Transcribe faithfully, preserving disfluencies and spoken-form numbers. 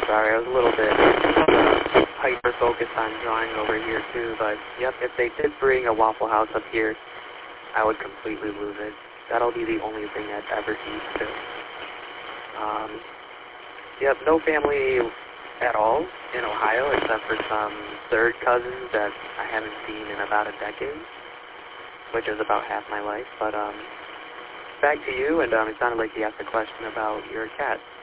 sorry. I was a little bit uh, hyper-focused on drawing over here, too. But, yep, if they did bring a Waffle House up here, I would completely lose it. That'll be the only thing I'd ever eat, too. Um, yep, no family at all in Ohio, except for some third cousins that I haven't seen in about a decade, which is about half my life. But um, back to you, and um, it sounded like you asked a question about your cat.